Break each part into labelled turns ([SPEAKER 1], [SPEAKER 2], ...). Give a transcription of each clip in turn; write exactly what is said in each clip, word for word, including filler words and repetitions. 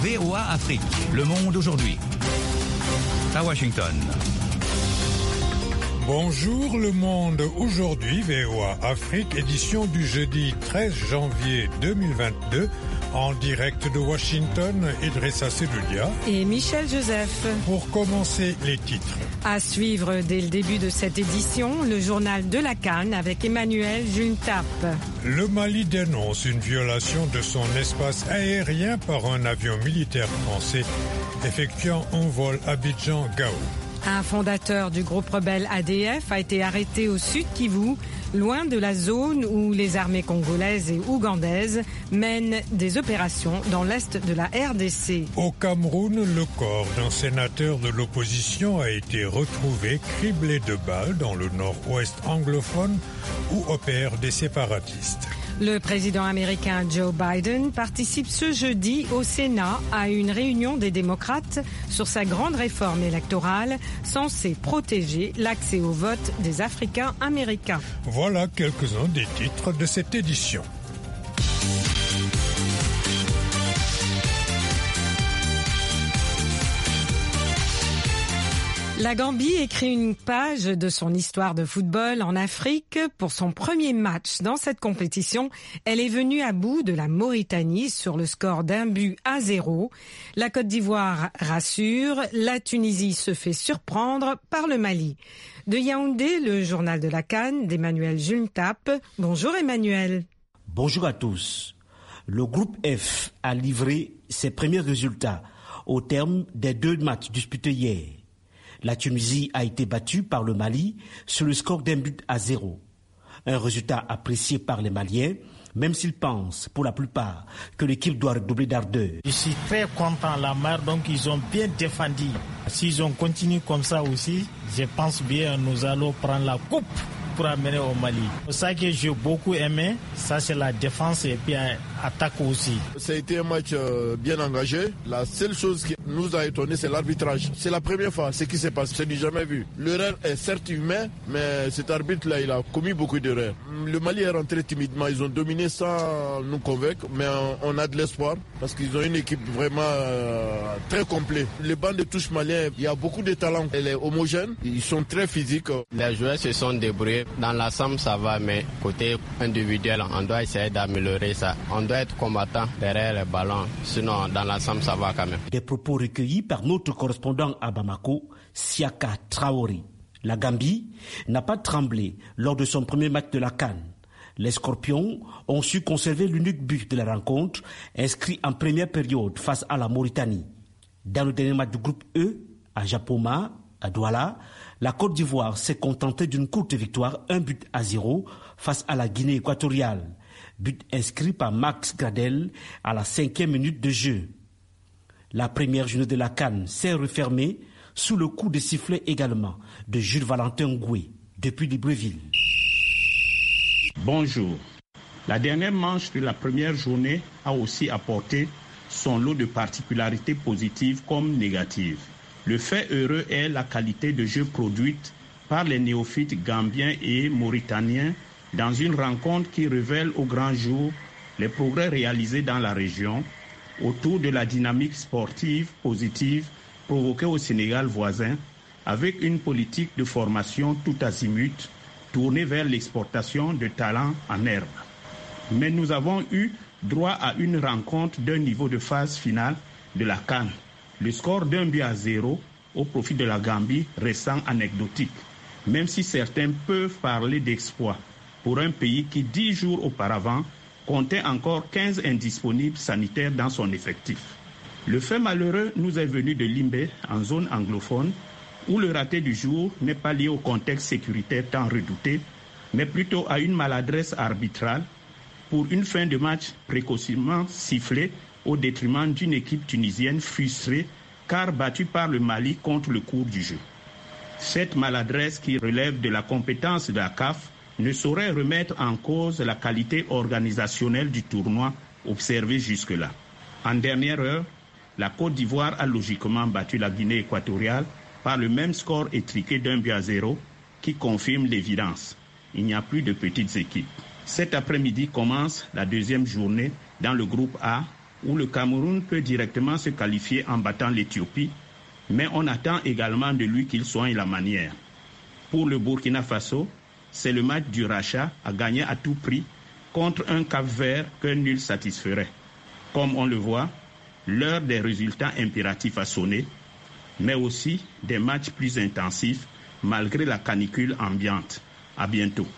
[SPEAKER 1] V O A Afrique. Le monde aujourd'hui. À Washington.
[SPEAKER 2] Bonjour le monde, aujourd'hui V O A Afrique, édition du jeudi treize janvier deux mille vingt-deux, en direct de Washington, Idrissa Seloudia
[SPEAKER 3] et Michel Joseph.
[SPEAKER 2] Pour commencer, les titres.
[SPEAKER 3] À suivre dès le début de cette édition, le journal de la Cannes avec Emmanuel Juntap.
[SPEAKER 2] Le Mali dénonce une violation de son espace aérien par un avion militaire français effectuant un vol Abidjan-Gao.
[SPEAKER 3] Un fondateur du groupe rebelle A D F a été arrêté au Sud Kivu, loin de la zone où les armées congolaises et ougandaises mènent des opérations dans l'est de la R D C.
[SPEAKER 2] Au Cameroun, le corps d'un sénateur de l'opposition a été retrouvé criblé de balles dans le nord-ouest anglophone où opèrent des séparatistes.
[SPEAKER 3] Le président américain Joe Biden participe ce jeudi au Sénat à une réunion des démocrates sur sa grande réforme électorale censée protéger l'accès au vote des Africains américains.
[SPEAKER 2] Voilà quelques-uns des titres de cette édition.
[SPEAKER 3] La Gambie écrit une page de son histoire de football en Afrique. Pour son premier match dans cette compétition, elle est venue à bout de la Mauritanie sur le score d'un but à zéro. La Côte d'Ivoire rassure, la Tunisie se fait surprendre par le Mali. De Yaoundé, le journal de la Cannes d'Emmanuel Juntap. Bonjour Emmanuel.
[SPEAKER 4] Bonjour à tous. Le groupe F a livré ses premiers résultats au terme des deux matchs disputés hier. La Tunisie a été battue par le Mali sur le score d'un but à zéro. Un résultat apprécié par les Maliens, même s'ils pensent, pour la plupart, que l'équipe doit redoubler d'ardeur.
[SPEAKER 5] Je suis très content, la mère, donc ils ont bien défendu. S'ils ont continué comme ça aussi, je pense bien nous allons prendre la coupe pour amener au Mali. C'est ça que j'ai beaucoup aimé, ça c'est la défense et puis attaque aussi.
[SPEAKER 6] Ça a été un match euh, bien engagé. La seule chose qui nous a étonné, c'est l'arbitrage. C'est la première fois, ce qui s'est passé, c'est du jamais vu. L'erreur est certes humaine, mais cet arbitre-là, il a commis beaucoup d'erreurs. Le Mali est rentré timidement, ils ont dominé sans nous convaincre, mais on a de l'espoir parce qu'ils ont une équipe vraiment euh, très complète. Les bancs de touche maliens, il y a beaucoup de talents. Elle est homogène, ils sont très physiques.
[SPEAKER 7] Les joueurs se sont débrouillés. Dans l'ensemble, ça va, mais côté individuel, on doit essayer d'améliorer ça. On doit être combattant derrière les ballons, sinon dans l'ensemble, ça va quand même.
[SPEAKER 4] Des propos recueillis par notre correspondant à Bamako, Siaka Traoré. La Gambie n'a pas tremblé lors de son premier match de la CAN. Les Scorpions ont su conserver l'unique but de la rencontre, inscrit en première période face à la Mauritanie. Dans le dernier match du groupe E, à Japoma, à Douala, la Côte d'Ivoire s'est contentée d'une courte victoire, un but à zéro, face à la Guinée équatoriale. But inscrit par Max Gradel à la cinquième minute de jeu. La première journée de la CAN s'est refermée sous le coup de sifflet également de Jules Valentin Ngoué, depuis Libreville.
[SPEAKER 8] Bonjour. La dernière manche de la première journée a aussi apporté son lot de particularités positives comme négatives. Le fait heureux est la qualité de jeu produite par les néophytes gambiens et mauritaniens dans une rencontre qui révèle au grand jour les progrès réalisés dans la région autour de la dynamique sportive positive provoquée au Sénégal voisin avec une politique de formation tout azimut tournée vers l'exportation de talents en herbe. Mais nous avons eu droit à une rencontre d'un niveau de phase finale de la CAN. Le score d'un but à zéro au profit de la Gambie restant anecdotique, même si certains peuvent parler d'exploit pour un pays qui, dix jours auparavant, comptait encore quinze indisponibles sanitaires dans son effectif. Le fait malheureux nous est venu de Limbe, en zone anglophone, où le raté du jour n'est pas lié au contexte sécuritaire tant redouté, mais plutôt à une maladresse arbitrale pour une fin de match précocement sifflée au détriment d'une équipe tunisienne frustrée car battue par le Mali contre le cours du jeu. Cette maladresse qui relève de la compétence de la C A F ne saurait remettre en cause la qualité organisationnelle du tournoi observé jusque-là. En dernière heure, la Côte d'Ivoire a logiquement battu la Guinée équatoriale par le même score étriqué d'un but à zéro qui confirme l'évidence. Il n'y a plus de petites équipes. Cet après-midi commence la deuxième journée dans le groupe A où le Cameroun peut directement se qualifier en battant l'Éthiopie, mais on attend également de lui qu'il soigne la manière. Pour le Burkina Faso, c'est le match du rachat à gagner à tout prix contre un Cap-Vert que nul satisferait. Comme on le voit, l'heure des résultats impératifs a sonné, mais aussi des matchs plus intensifs malgré la canicule ambiante. À bientôt.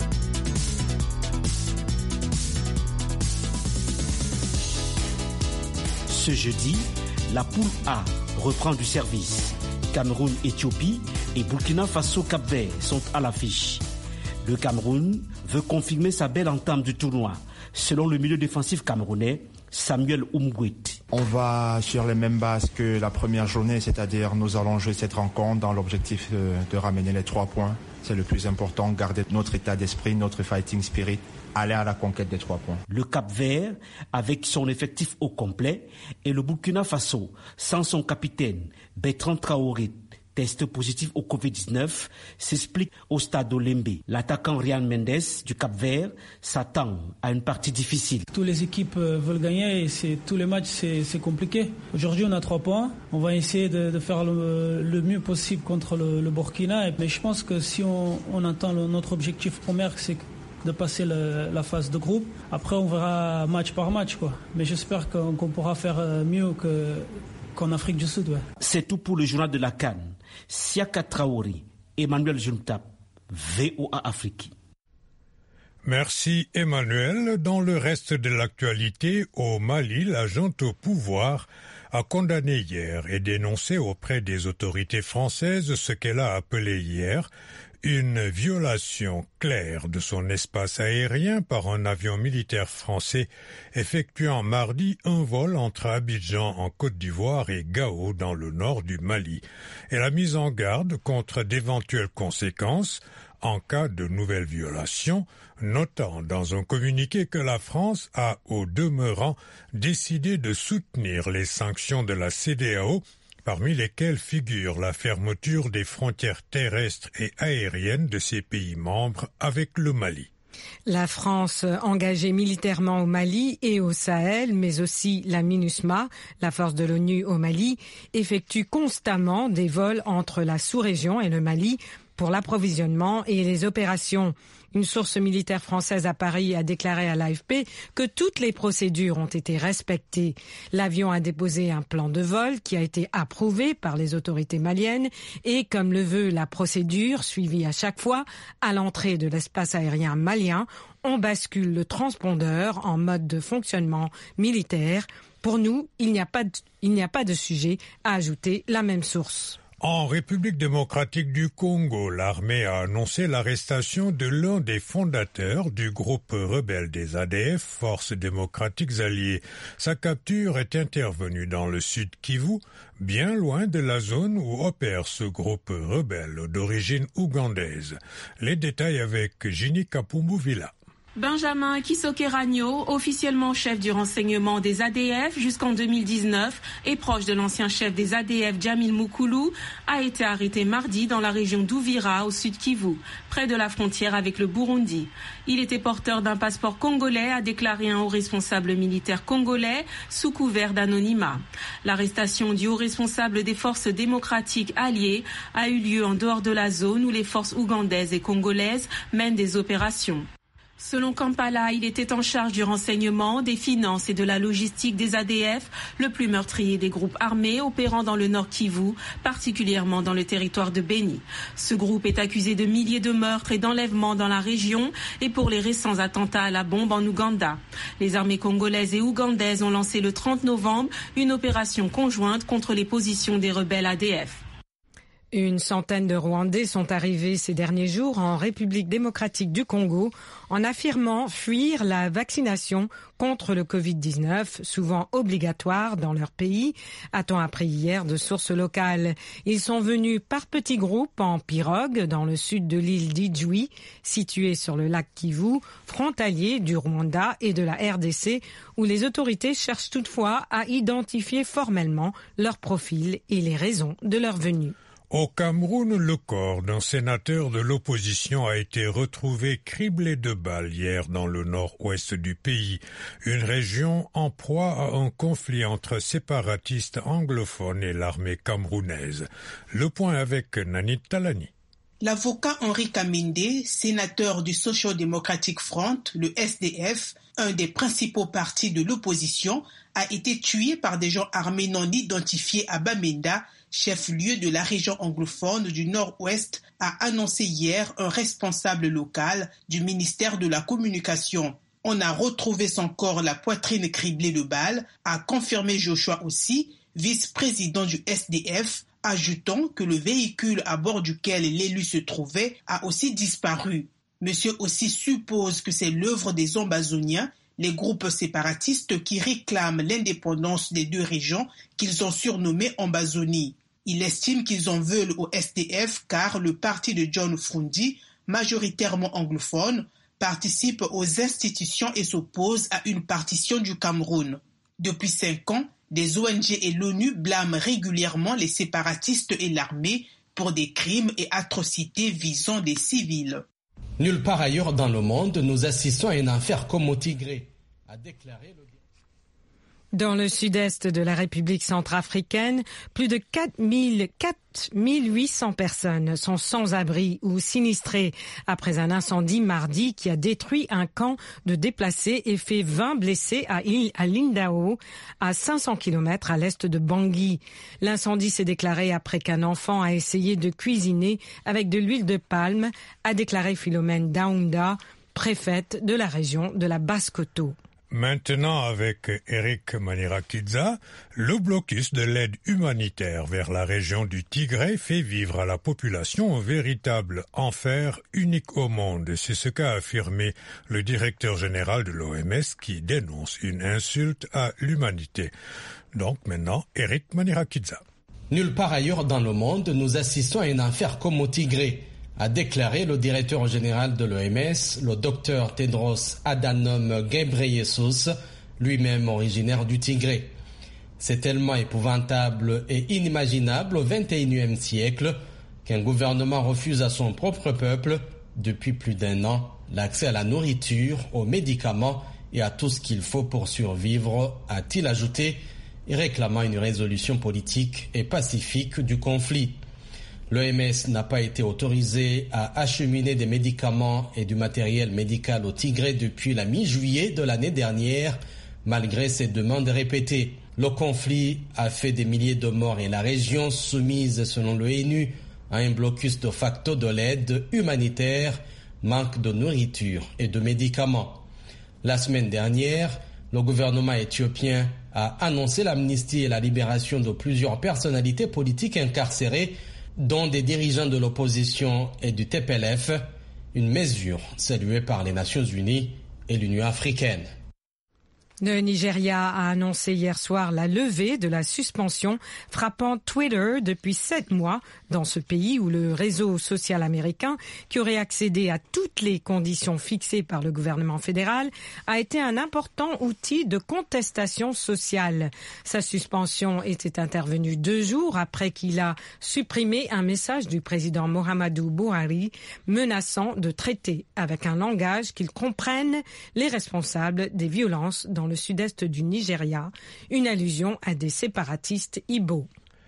[SPEAKER 4] Ce jeudi, la poule A reprend du service. Cameroun, Éthiopie et Burkina Faso Cap-Vert sont à l'affiche. Le Cameroun veut confirmer sa belle entame du tournoi, selon le milieu défensif camerounais Samuel Umgwet.
[SPEAKER 9] On va sur les mêmes bases que la première journée, c'est-à-dire nous allons jouer cette rencontre dans l'objectif de, de ramener les trois points. C'est le plus important, garder notre état d'esprit, notre fighting spirit, aller à la conquête des trois points.
[SPEAKER 4] Le Cap-Vert, avec son effectif au complet, et le Burkina Faso, sans son capitaine Bertrand Traoré, test positif au covid dix-neuf, s'explique au stade Olembe. L'attaquant Ryan Mendes du Cap-Vert s'attend à une partie difficile.
[SPEAKER 10] Toutes les équipes veulent gagner et c'est, tous les matchs c'est, c'est compliqué. Aujourd'hui on a trois points. On va essayer de, de faire le, le mieux possible contre le, le Burkina. Mais je pense que si on, on entend le, notre objectif premier, c'est de passer le, la phase de groupe. Après on verra match par match, quoi. Mais j'espère qu'on, qu'on pourra faire mieux que, qu'en Afrique du Sud. Ouais.
[SPEAKER 4] C'est tout pour le journal de la CAN. Siaka Traoré, Emmanuel Juntap, V O A Afrique.
[SPEAKER 2] Merci Emmanuel. Dans le reste de l'actualité, au Mali, la junte au pouvoir a condamné hier et dénoncé auprès des autorités françaises ce qu'elle a appelé hier une violation claire de son espace aérien par un avion militaire français effectuant mardi un vol entre Abidjan en Côte d'Ivoire et Gao dans le nord du Mali. Elle a mis en garde contre d'éventuelles conséquences en cas de nouvelles violations, notant dans un communiqué que la France a au demeurant décidé de soutenir les sanctions de la C D A O, parmi lesquelles figure la fermeture des frontières terrestres et aériennes de ces pays membres avec le Mali.
[SPEAKER 3] La France, engagée militairement au Mali et au Sahel, mais aussi la MINUSMA, la force de l'ONU au Mali, effectue constamment des vols entre la sous-région et le Mali pour l'approvisionnement et les opérations. Une source militaire française à Paris a déclaré à l'A F P que toutes les procédures ont été respectées. L'avion a déposé un plan de vol qui a été approuvé par les autorités maliennes et, comme le veut la procédure suivie à chaque fois, à l'entrée de l'espace aérien malien, on bascule le transpondeur en mode de fonctionnement militaire. Pour nous, il n'y a pas de, il n'y a pas de sujet, a ajouté la même source.
[SPEAKER 2] En République démocratique du Congo, l'armée a annoncé l'arrestation de l'un des fondateurs du groupe rebelle des A D F, Forces démocratiques alliées. Sa capture est intervenue dans le sud Kivu, bien loin de la zone où opère ce groupe rebelle d'origine ougandaise. Les détails avec Ginny Kapumbu-Villa.
[SPEAKER 11] Benjamin Kisoke-Ragno, officiellement chef du renseignement des A D F jusqu'en deux mille dix-neuf et proche de l'ancien chef des A D F Djamil Moukoulou, a été arrêté mardi dans la région d'Ouvira, au sud Kivu, près de la frontière avec le Burundi. Il était porteur d'un passeport congolais, a déclaré un haut responsable militaire congolais sous couvert d'anonymat. L'arrestation du haut responsable des forces démocratiques alliées a eu lieu en dehors de la zone où les forces ougandaises et congolaises mènent des opérations. Selon Kampala, il était en charge du renseignement, des finances et de la logistique des A D F, le plus meurtrier des groupes armés opérant dans le Nord Kivu, particulièrement dans le territoire de Beni. Ce groupe est accusé de milliers de meurtres et d'enlèvements dans la région et pour les récents attentats à la bombe en Ouganda. Les armées congolaises et ougandaises ont lancé le trente novembre une opération conjointe contre les positions des rebelles A D F.
[SPEAKER 3] Une centaine de Rwandais sont arrivés ces derniers jours en République démocratique du Congo en affirmant fuir la vaccination contre le covid dix-neuf, souvent obligatoire dans leur pays, a-t-on appris hier de sources locales. Ils sont venus par petits groupes en pirogue dans le sud de l'île d'Idjwi, située sur le lac Kivu, frontalier du Rwanda et de la R D C, où les autorités cherchent toutefois à identifier formellement leur profil et les raisons de leur venue.
[SPEAKER 2] Au Cameroun, le corps d'un sénateur de l'opposition a été retrouvé criblé de balles hier dans le nord-ouest du pays, une région en proie à un conflit entre séparatistes anglophones et l'armée camerounaise. Le point avec Nanit Talani.
[SPEAKER 12] L'avocat Henri Kaminde, sénateur du Social Democratic Front, le S D F, un des principaux partis de l'opposition, a été tué par des gens armés non identifiés à Bamenda, chef-lieu de la région anglophone du Nord-Ouest, a annoncé hier un responsable local du ministère de la Communication. On a retrouvé son corps la poitrine criblée de balles, a confirmé Joshua aussi, vice-président du S D F, ajoutant que le véhicule à bord duquel l'élu se trouvait a aussi disparu. Monsieur aussi suppose que c'est l'œuvre des Ambazoniens, les groupes séparatistes qui réclament l'indépendance des deux régions qu'ils ont surnommées Ambazonie. Il estime qu'ils en veulent au S D F car le parti de John Frundi, majoritairement anglophone, participe aux institutions et s'oppose à une partition du Cameroun. Depuis cinq ans, des O N G et l'ONU blâment régulièrement les séparatistes et l'armée pour des crimes et atrocités visant des civils.
[SPEAKER 13] Nulle part ailleurs dans le monde, nous assistons à un enfer comme au Tigré, a déclaré le...
[SPEAKER 3] Dans le sud-est de la République centrafricaine, plus de quatre mille huit cents personnes sont sans abri ou sinistrées après un incendie mardi qui a détruit un camp de déplacés et fait vingt blessés à Lindao, à cinq cents kilomètres à l'est de Bangui. L'incendie s'est déclaré après qu'un enfant a essayé de cuisiner avec de l'huile de palme, a déclaré Philomène Daounda, préfète de la région de la Basse-Koto.
[SPEAKER 2] Maintenant, avec Eric Manirakidza, le blocus de l'aide humanitaire vers la région du Tigré fait vivre à la population un véritable enfer unique au monde. C'est ce qu'a affirmé le directeur général de l'O M S qui dénonce une insulte à l'humanité. Donc maintenant, Eric Manirakidza.
[SPEAKER 13] Nulle part ailleurs dans le monde, nous assistons à un enfer comme au Tigré, a déclaré le directeur général de l'O M S, le docteur Tedros Adhanom Ghebreyesus, lui-même originaire du Tigré. C'est tellement épouvantable et inimaginable au vingt et unième siècle qu'un gouvernement refuse à son propre peuple, depuis plus d'un an, l'accès à la nourriture, aux médicaments et à tout ce qu'il faut pour survivre, a-t-il ajouté, et réclamant une résolution politique et pacifique du conflit. L'O M S n'a pas été autorisé à acheminer des médicaments et du matériel médical au Tigré depuis la mi-juillet de l'année dernière, malgré ses demandes répétées. Le conflit a fait des milliers de morts et la région, soumise selon l'ONU à un blocus de facto de l'aide humanitaire, manque de nourriture et de médicaments. La semaine dernière, le gouvernement éthiopien a annoncé l'amnistie et la libération de plusieurs personnalités politiques incarcérées, dont des dirigeants de l'opposition et du T P L F, une mesure saluée par les Nations Unies et l'Union africaine.
[SPEAKER 3] Le Nigeria a annoncé hier soir la levée de la suspension frappant Twitter depuis sept mois dans ce pays où le réseau social américain, qui aurait accédé à toutes les conditions fixées par le gouvernement fédéral, a été un important outil de contestation sociale. Sa suspension était intervenue deux jours après qu'il a supprimé un message du président Muhammadu Buhari menaçant de traiter avec un langage qu'il comprenne les responsables des violences dans le sud-est du Nigeria, une allusion à des séparatistes Igbo.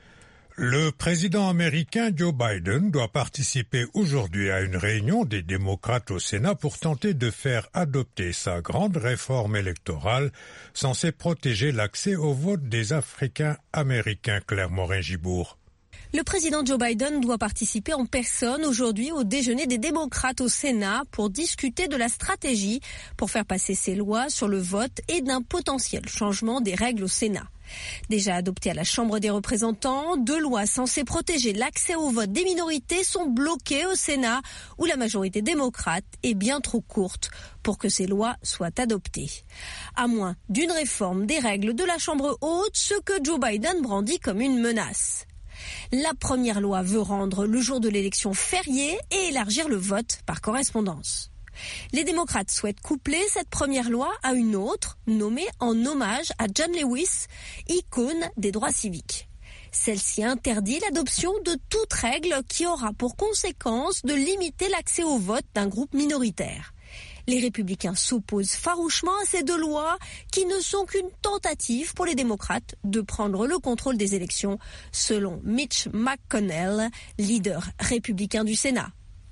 [SPEAKER 2] Le président américain Joe Biden doit participer aujourd'hui à une réunion des démocrates au Sénat pour tenter de faire adopter sa grande réforme électorale censée protéger l'accès au vote des Africains américains. Claire Morin-Gibourg.
[SPEAKER 14] Le président Joe Biden doit participer en personne aujourd'hui au déjeuner des démocrates au Sénat pour discuter de la stratégie pour faire passer ces lois sur le vote et d'un potentiel changement des règles au Sénat. Déjà adoptées à la Chambre des représentants, deux lois censées protéger l'accès au vote des minorités sont bloquées au Sénat où la majorité démocrate est bien trop courte pour que ces lois soient adoptées. À moins d'une réforme des règles de la Chambre haute, ce que Joe Biden brandit comme une menace. La première loi veut rendre le jour de l'élection férié et élargir le vote par correspondance. Les démocrates souhaitent coupler cette première loi à une autre, nommée en hommage à John Lewis, icône des droits civiques. Celle-ci interdit l'adoption de toute règle qui aura pour conséquence de limiter l'accès au vote d'un groupe minoritaire. Les républicains s'opposent farouchement à ces deux lois qui ne sont qu'une tentative pour les démocrates de prendre le contrôle des élections, selon Mitch McConnell, leader républicain du Sénat.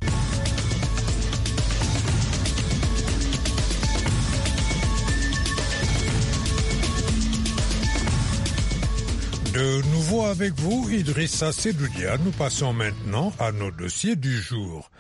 [SPEAKER 2] De nouveau avec vous, Idrissa Sedoudia. Nous passons maintenant à nos dossiers du jour.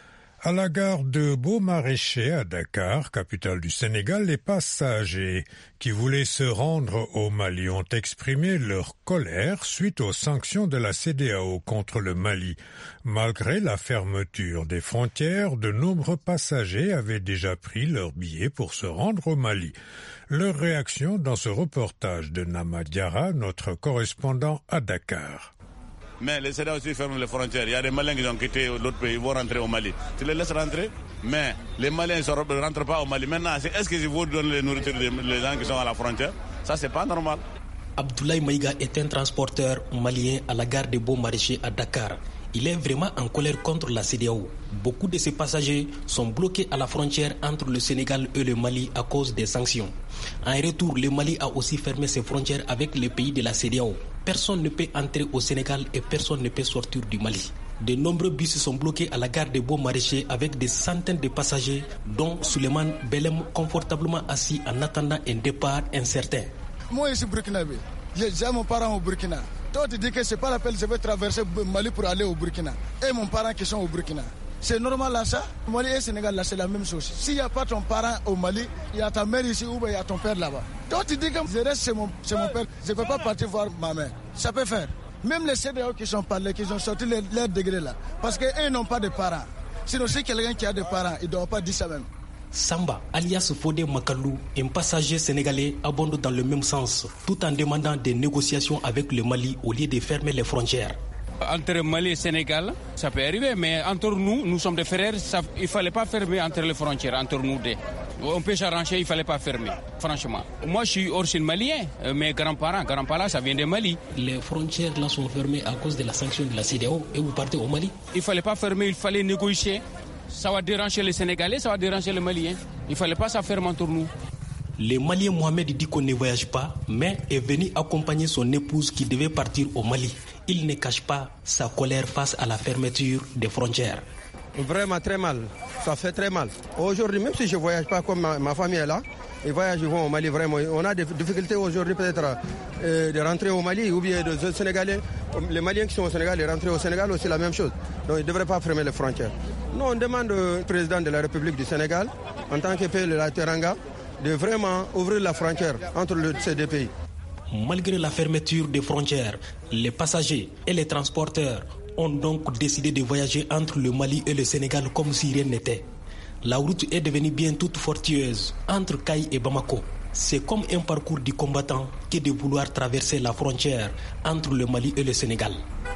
[SPEAKER 2] À la gare de Beau-Maraîcher à Dakar, capitale du Sénégal, les passagers qui voulaient se rendre au Mali ont exprimé leur colère suite aux sanctions de la C E D E A O contre le Mali. Malgré la fermeture des frontières, de nombreux passagers avaient déjà pris leur billet pour se rendre au Mali. Leur réaction dans ce reportage de Nama Diarra, notre correspondant à Dakar.
[SPEAKER 15] Mais les C E D E A O aussi ferment les frontières. Il y a des Maliens qui ont quitté l'autre pays, ils vont rentrer au Mali. Tu les laisses rentrer, mais les Maliens ne rentrent pas au Mali. Maintenant, est-ce qu'ils vont donner les nourritures des gens qui sont à la frontière? Ça, c'est pas normal.
[SPEAKER 16] Abdoulaye Maïga est un transporteur malien à la gare de Beau-Maraîcher à Dakar. Il est vraiment en colère contre la C E D E A O. Beaucoup de ses passagers sont bloqués à la frontière entre le Sénégal et le Mali à cause des sanctions. En retour, le Mali a aussi fermé ses frontières avec les pays de la C E D E A O. Personne ne peut entrer au Sénégal et personne ne peut sortir du Mali. De nombreux bus sont bloqués à la gare de Beau-Maraîcher avec des centaines de passagers, dont Suleiman Belem confortablement assis en attendant un départ incertain.
[SPEAKER 17] Moi, je suis burkinabé. J'ai mon parent au Burkina. Toi, tu dis que c'est pas la peine, je vais traverser le Mali pour aller au Burkina. Et mon parent qui sont au Burkina. C'est normal là ça? Mali et Sénégal là c'est la même chose. S'il n'y a pas ton parent au Mali, il y a ta mère ici ou il y a ton père là-bas. Toi tu dis que je reste chez mon, chez mon père, je ne peux pas partir voir ma mère. Ça peut faire. Même les C E D E A O qui sont parlés, qui ont sorti leur, leur degré là. Parce qu'eux n'ont pas de parents. Sinon si quelqu'un qui a des parents, il ne doit pas dire ça même.
[SPEAKER 16] Samba, alias Fodé Makalou, un passager sénégalais, abonde dans le même sens, tout en demandant des négociations avec le Mali au lieu de fermer les frontières.
[SPEAKER 18] Entre Mali et Sénégal, ça peut arriver, mais entre nous, nous sommes des frères, ça, il ne fallait pas fermer entre les frontières, entre nous deux. On peut s'arranger, il ne fallait pas fermer, franchement. Moi, je suis origine malien, mes grands-parents, grands-parents, ça vient de Mali.
[SPEAKER 16] Les frontières là sont fermées à cause de la sanction de la C E D E A O et vous partez au Mali?
[SPEAKER 18] Il ne fallait pas fermer, il fallait négocier. Ça va déranger les Sénégalais, ça va déranger les Maliens. Il ne fallait pas ça fermer entre nous.
[SPEAKER 16] Le Malien Mohamed dit qu'on ne voyage pas, mais est venu accompagner son épouse qui devait partir au Mali. Il ne cache pas sa colère face à la fermeture des frontières.
[SPEAKER 19] Vraiment très mal, ça fait très mal. Aujourd'hui, même si je ne voyage pas comme ma, ma famille est là, ils voyagent, ils vont au Mali vraiment. On a des difficultés aujourd'hui peut-être euh, de rentrer au Mali ou bien de Sénégalais. Les Maliens qui sont au Sénégal, ils rentrent au Sénégal aussi la même chose. Donc ils ne devraient pas fermer les frontières. Nous, on demande au président de la République du Sénégal, en tant que pays de la Teranga, de vraiment ouvrir la frontière entre le, ces deux pays.
[SPEAKER 16] Malgré la fermeture des frontières, les passagers et les transporteurs ont donc décidé de voyager entre le Mali et le Sénégal comme si rien n'était. La route est devenue bien toute fortueuse entre Kaï et Bamako. C'est comme un parcours du combattant que de vouloir traverser la frontière entre le Mali et le Sénégal.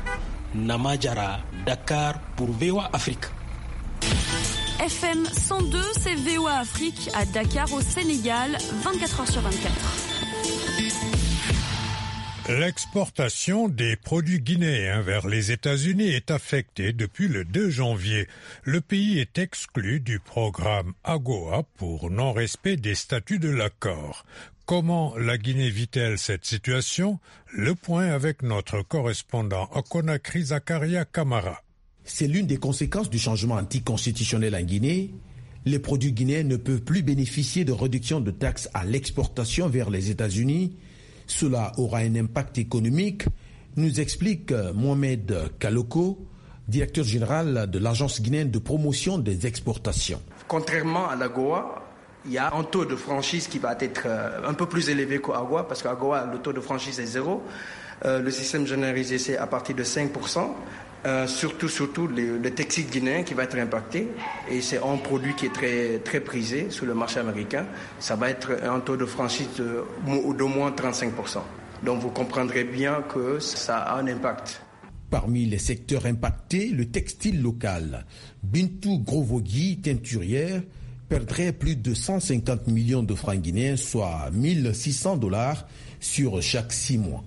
[SPEAKER 16] Nama Diarra, Dakar pour V O A Afrique.
[SPEAKER 20] F M cent deux, c'est V O A Afrique à Dakar au Sénégal, vingt-quatre heures sur vingt-quatre.
[SPEAKER 2] L'exportation des produits guinéens vers les États-Unis est affectée depuis le deux janvier. Le pays est exclu du programme AGOA pour non-respect des statuts de l'accord. Comment la Guinée vit-elle cette situation? Le point avec notre correspondant à Conakry, Zakaria Kamara.
[SPEAKER 21] C'est l'une des conséquences du changement anticonstitutionnel en Guinée. Les produits guinéens ne peuvent plus bénéficier de réduction de taxes à l'exportation vers les États-Unis. Cela aura un impact économique, nous explique Mohamed Kaloko, directeur général de l'Agence guinéenne de promotion des exportations.
[SPEAKER 22] Contrairement à l'AGOA, il y a un taux de franchise qui va être un peu plus élevé qu'AGOA, parce qu'AGOA, le taux de franchise est zéro. Euh, le système généralisé, c'est à partir de cinq pour cent. Euh, surtout, surtout le, le textile guinéen qui va être impacté. Et c'est un produit qui est très, très prisé sur le marché américain. Ça va être un taux de franchise de, d'au moins trente-cinq pour cent. Donc vous comprendrez bien que ça a un impact.
[SPEAKER 21] Parmi les secteurs impactés, le textile local. Bintou Grovogui, teinturière, perdrait plus de cent cinquante millions de francs guinéens, soit mille six cents dollars sur chaque six mois.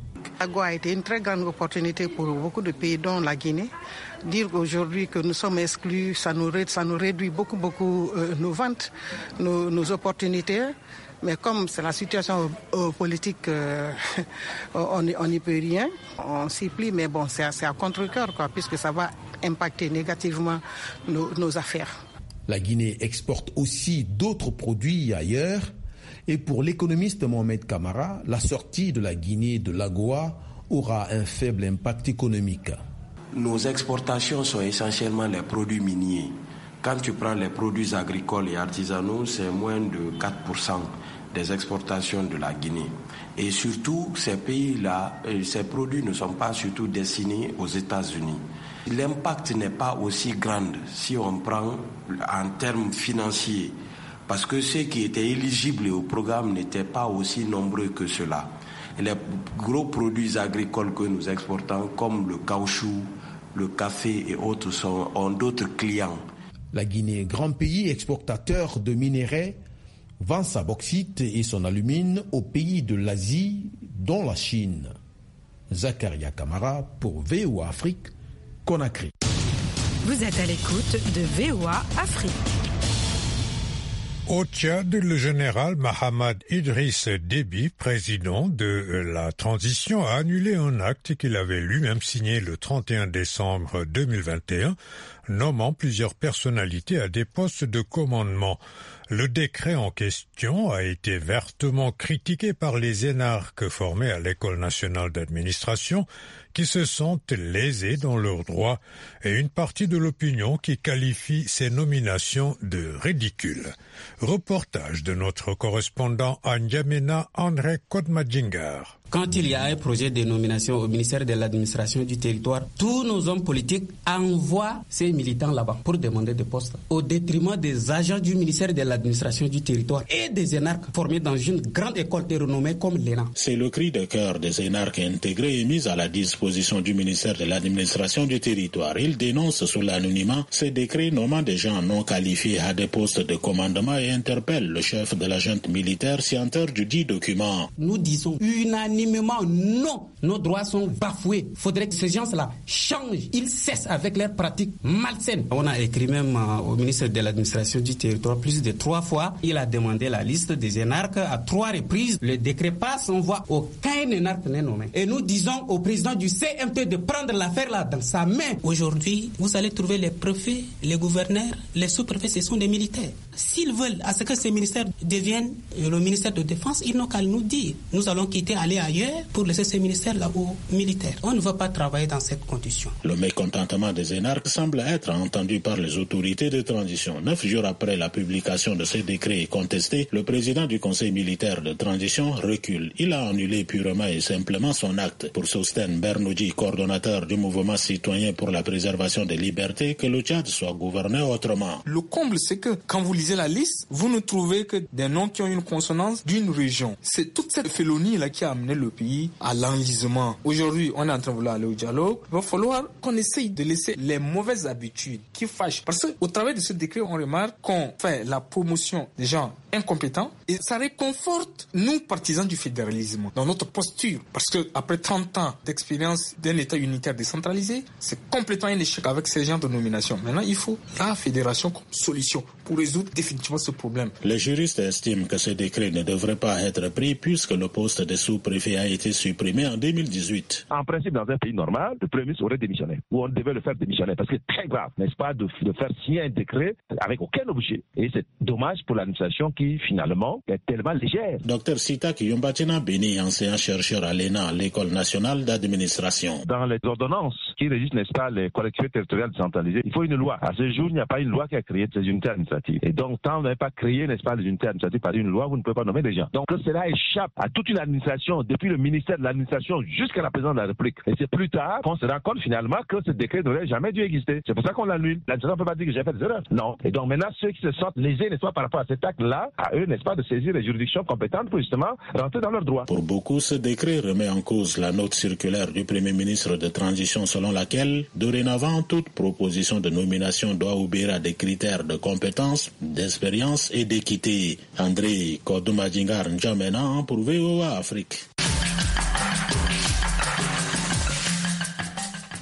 [SPEAKER 1] AGOA a été une très grande opportunité pour beaucoup de pays, dont la Guinée. Dire aujourd'hui que nous sommes exclus, ça nous, ça nous réduit beaucoup, beaucoup euh, nos ventes, nos, nos opportunités. Mais comme c'est la situation euh, politique, euh, on n'y peut rien, on s'y plie, mais bon, c'est à, c'est à contre-cœur, quoi, puisque ça va impacter négativement nos, nos affaires.
[SPEAKER 21] La Guinée exporte aussi d'autres produits ailleurs. Et pour l'économiste Mohamed Kamara, la sortie de la Guinée de l'AGOA aura un faible impact économique.
[SPEAKER 5] Nos exportations sont essentiellement les produits miniers. Quand tu prends les produits agricoles et artisanaux, c'est moins de quatre pour cent des exportations de la Guinée. Et surtout, ces pays-là, ces produits ne sont pas surtout destinés aux États-Unis. L'impact n'est pas aussi grand si on prend en termes financiers, parce que ceux qui étaient éligibles au programme n'étaient pas aussi nombreux que cela. Et les gros produits agricoles que nous exportons, comme le caoutchouc, le café et autres, sont, ont d'autres clients.
[SPEAKER 21] La Guinée, grand pays exportateur de minerais, vend sa bauxite et son alumine aux pays de l'Asie, dont la Chine. Zakaria Kamara pour V O A Afrique, Conakry.
[SPEAKER 3] Vous êtes à l'écoute de V O A Afrique.
[SPEAKER 2] Au Tchad, le général Mahamad Idriss Déby, président de la transition, a annulé un acte qu'il avait lui-même signé le trente et un décembre deux mille vingt et un, nommant plusieurs personnalités à des postes de commandement. Le décret en question a été vertement critiqué par les énarques formés à l'École nationale d'administration, qui se sentent lésés dans leurs droits, et une partie de l'opinion qui qualifie ces nominations de ridicules. Reportage de notre correspondant à N'Djamena, André Kodmadjingar.
[SPEAKER 23] Quand il y a un projet de nomination au ministère de l'administration du territoire, tous nos hommes politiques envoient ces militants là-bas pour demander des postes, au détriment des agents du ministère de l'administration du territoire et des énarques formés dans une grande école renommée comme l'E N A.
[SPEAKER 24] C'est le cri de cœur des énarques intégrés et mis à la disposition du ministère de l'administration du territoire. Ils dénoncent sous l'anonymat ces décrets nommant des gens non qualifiés à des postes de commandement et interpellent le chef de la junte militaire signateur du dit document.
[SPEAKER 23] Nous disons unanimement non, nos droits sont bafoués. Il faudrait que ces gens-là changent, ils cessent avec leurs pratiques malsaines. On a écrit même euh, au ministre de l'administration du territoire plus de trois fois. Il a demandé la liste des énarques à trois reprises. Le décret passe, on voit aucun énarque n'est nommé. Et nous disons au président du C M T de prendre l'affaire là dans sa main.
[SPEAKER 25] Aujourd'hui, vous allez trouver les préfets, les gouverneurs, les sous-préfets, ce sont des militaires. S'ils veulent à ce que ces ministères deviennent le ministère de défense, ils n'ont qu'à nous dire. Nous allons quitter, aller ailleurs pour laisser ces ministères-là aux militaires. On ne va pas travailler dans cette condition.
[SPEAKER 24] Le mécontentement des énarques semble être entendu par les autorités de transition. Neuf jours après la publication de ces décrets contestés, le président du conseil militaire de transition recule. Il a annulé purement et simplement son acte. Pour Sosten Bernouji, coordonnateur du mouvement citoyen pour la préservation des libertés, que le Tchad soit gouverné autrement.
[SPEAKER 26] Le comble, c'est que quand vous lisez la liste, vous ne trouvez que des noms qui ont une consonance d'une région. C'est toute cette félonie-là qui a amené le pays à l'enlisement. Aujourd'hui, on est en train de vouloir aller au dialogue. Il va falloir qu'on essaye de laisser les mauvaises habitudes qui fâchent. Parce qu'au travers de ce décret, on remarque qu'on fait la promotion des gens incompétents et ça réconforte nous, partisans du fédéralisme, dans notre posture. Parce que après trente ans d'expérience d'un État unitaire décentralisé, c'est complètement un échec avec ces genres de nomination. Maintenant, il faut la fédération comme solution pour résoudre définitivement ce problème.
[SPEAKER 24] Les juristes estiment que ce décret ne devrait pas être pris puisque le poste de sous-préfet a été supprimé en deux mille dix-huit.
[SPEAKER 27] En principe, dans un pays normal, le Premier ministre aurait démissionné, ou on devait le faire démissionner, parce que c'est très grave, n'est-ce pas, de, de faire signer un décret avec aucun objet. Et c'est dommage pour l'administration qui, finalement, est tellement légère.
[SPEAKER 24] Docteur Sitak Yombatina Beni, enseignant-chercheur à l'E N A, l'École nationale d'administration.
[SPEAKER 27] Dans les ordonnances qui régissent, n'est-ce pas, les collectivités territoriales décentralisées, il faut une loi. À ce jour, il n'y a pas une loi qui a créé ces unités administratives. Et donc, tant on n'avait pas créé, n'est-ce pas, les unités administratives par une loi, vous ne pouvez pas nommer des gens. Donc, cela échappe à toute une administration, depuis le ministère de l'administration jusqu'à la présidence de la République. Et c'est plus tard qu'on se rend compte finalement que ce décret n'aurait jamais dû exister. C'est pour ça qu'on l'annule. L'administration ne peut pas dire que j'ai fait des erreurs. Non. Et donc maintenant, ceux qui se sentent lésés, n'est-ce pas, par rapport à cet acte-là, à eux, n'est-ce pas, de saisir les juridictions compétentes pour justement rentrer dans leurs droits.
[SPEAKER 24] Pour beaucoup, ce décret remet en cause la note circulaire du Premier ministre de transition selon laquelle, dorénavant, toute proposition de nomination doit obéir à des critères de compétence, d'expérience et d'équité. André Kodoumadjingar N'Djamena pour V O A Afrique.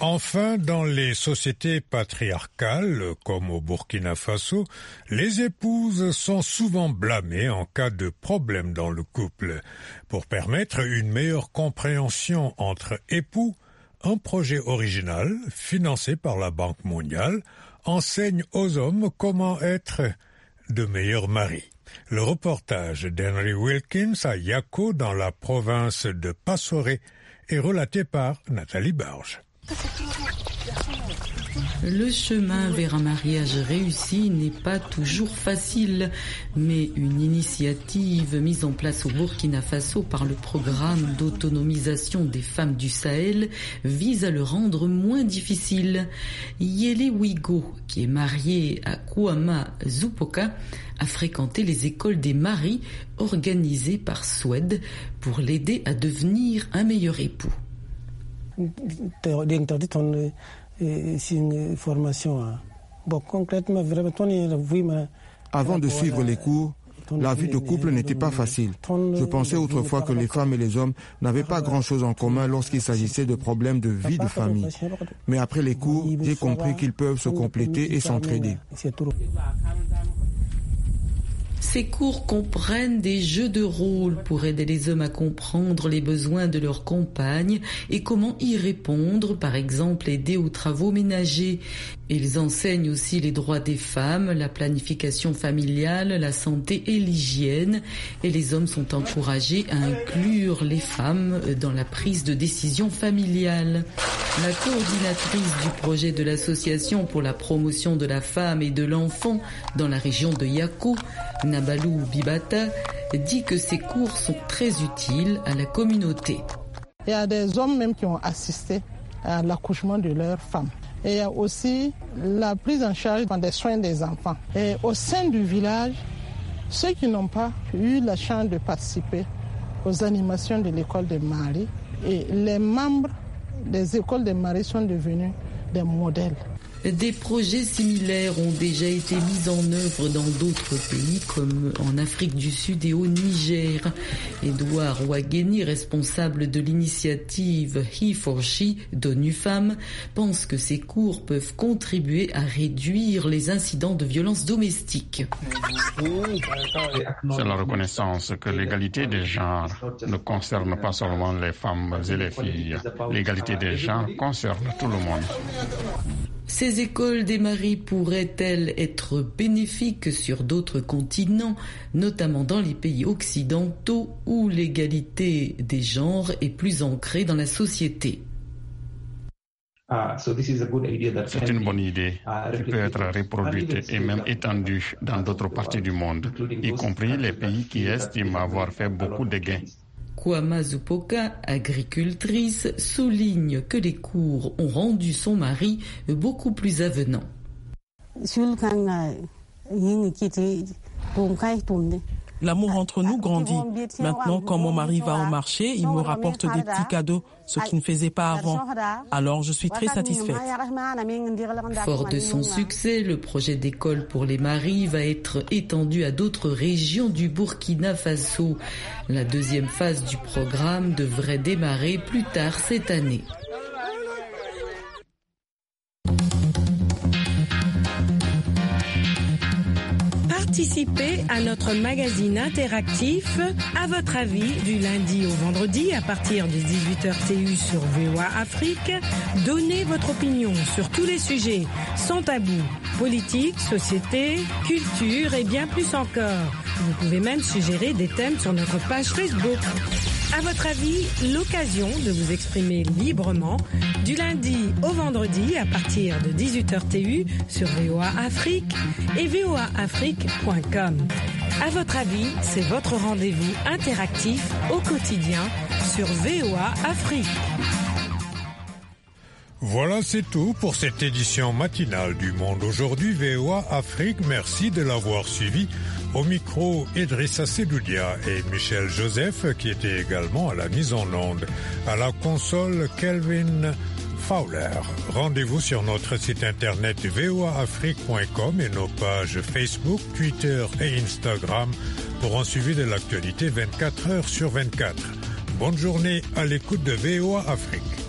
[SPEAKER 2] Enfin, dans les sociétés patriarcales, comme au Burkina Faso, les épouses sont souvent blâmées en cas de problème dans le couple. Pour permettre une meilleure compréhension entre époux, un projet original, financé par la Banque mondiale, enseigne aux hommes comment être de meilleurs maris. Le reportage d'Henry Wilkins à Yako, dans la province de Passoré, est relaté par Nathalie Barge.
[SPEAKER 4] Le chemin vers un mariage réussi n'est pas toujours facile, mais une initiative mise en place au Burkina Faso par le programme d'autonomisation des femmes du Sahel vise à le rendre moins difficile. Yele Wigo, qui est mariée à Kouama Zupoka, a fréquenté les écoles des maris organisées par Suède pour l'aider à devenir un meilleur époux.
[SPEAKER 6] C'est une formation. Bon, concrètement, vraiment,
[SPEAKER 7] avant de suivre les cours, la vie de couple n'était pas facile. Je pensais autrefois que les femmes et les hommes n'avaient pas grand-chose en commun lorsqu'il s'agissait de problèmes de vie de famille. Mais après les cours, j'ai compris qu'ils peuvent se compléter et s'entraider.
[SPEAKER 4] Ces cours comprennent des jeux de rôle pour aider les hommes à comprendre les besoins de leurs compagnes et comment y répondre, par exemple aider aux travaux ménagers. Ils enseignent aussi les droits des femmes, la planification familiale, la santé et l'hygiène. Et les hommes sont encouragés à inclure les femmes dans la prise de décision familiale. La coordinatrice du projet de l'association pour la promotion de la femme et de l'enfant dans la région de Yako, Nabalou Bibata, dit que ces cours sont très utiles à la communauté.
[SPEAKER 1] Il y a des hommes même qui ont assisté à l'accouchement de leurs femmes. Et il y a aussi la prise en charge des soins des enfants. Et au sein du village, ceux qui n'ont pas eu la chance de participer aux animations de l'école des maris, et les membres des écoles des maris sont devenus des modèles.
[SPEAKER 4] Des projets similaires ont déjà été mis en œuvre dans d'autres pays comme en Afrique du Sud et au Niger. Edouard Ouageni, responsable de l'initiative He for She d'ONU Femmes, pense que ces cours peuvent contribuer à réduire les incidents de violence domestique.
[SPEAKER 8] C'est la reconnaissance que l'égalité des genres ne concerne pas seulement les femmes et les filles. L'égalité des genres concerne tout le monde.
[SPEAKER 4] Ces écoles des maris pourraient-elles être bénéfiques sur d'autres continents, notamment dans les pays occidentaux où l'égalité des genres est plus ancrée dans la société?
[SPEAKER 8] C'est une bonne idée qui peut être reproduite et même étendue dans d'autres parties du monde, y compris les pays qui estiment avoir fait beaucoup de gains.
[SPEAKER 4] Kouama Zupoka, agricultrice, souligne que les cours ont rendu son mari beaucoup plus avenant.
[SPEAKER 9] L'amour entre nous grandit. Maintenant, quand mon mari va au marché, il me rapporte des petits cadeaux, ce qu'il ne faisait pas avant. Alors, je suis très satisfaite.
[SPEAKER 4] Fort de son succès, le projet d'école pour les maris va être étendu à d'autres régions du Burkina Faso. La deuxième phase du programme devrait démarrer plus tard cette année.
[SPEAKER 3] Participez à notre magazine interactif À votre avis du lundi au vendredi à partir de dix-huit heures T U sur V O A Afrique. Donnez votre opinion sur tous les sujets sans tabou, politique, société, culture et bien plus encore. Vous pouvez même suggérer des thèmes sur notre page Facebook. À votre avis, l'occasion de vous exprimer librement du lundi au vendredi à partir de dix-huit heures T U sur V O A Afrique et V O A Afrique point com. À votre avis, c'est votre rendez-vous interactif au quotidien sur V O A Afrique.
[SPEAKER 2] Voilà, c'est tout pour cette édition matinale du Monde Aujourd'hui V O A Afrique. Merci de l'avoir suivi. Au micro, Idrissa Sedoudia et Michel Joseph, qui étaient également à la mise en onde. À la console, Kelvin Fowler. Rendez-vous sur notre site internet V O A Afrique point com et nos pages Facebook, Twitter et Instagram pour un suivi de l'actualité vingt-quatre heures sur vingt-quatre. Bonne journée à l'écoute de V O A Afrique.